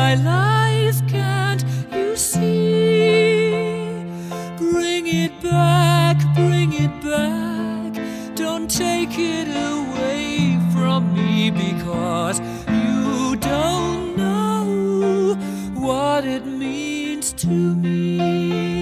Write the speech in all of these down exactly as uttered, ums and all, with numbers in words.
my life, can't you see? Bring it back, bring it back. Don't take it away from me, because you don't know what it means to me.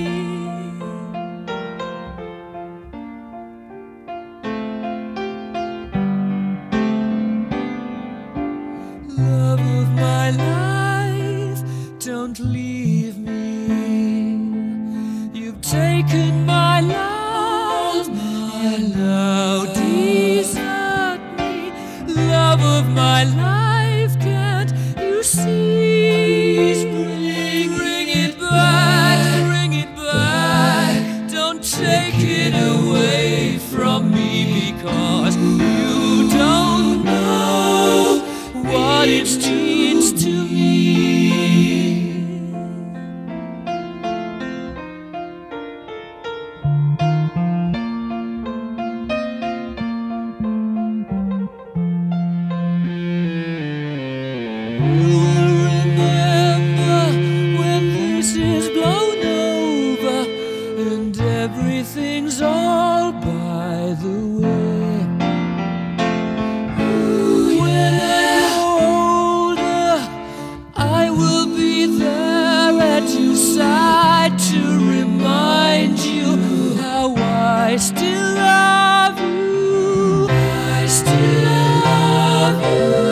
Love of my life, don't leave me. You've taken my love, and now desert me. Love of my life, can't you see? Bring, bring it back, bring it back. Don't take it away from me, because you don't know what it means to me. You will remember when this is blown over and everything's all by the way. When I'm older, I will be there at your side to remind you how I still love you. I still love you.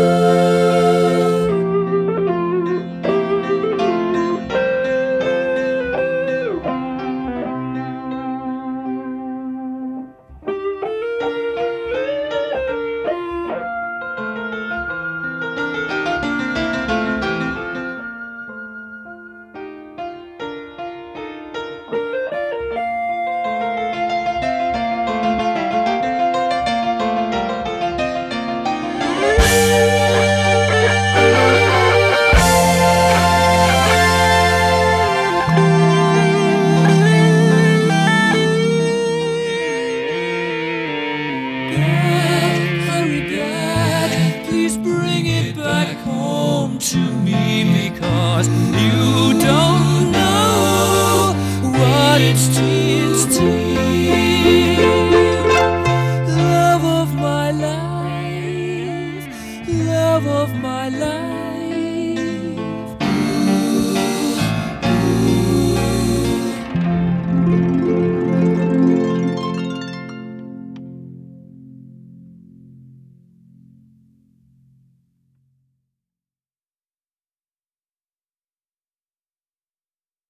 To me, because you don't know what it means to me. Love of my life, love of my life.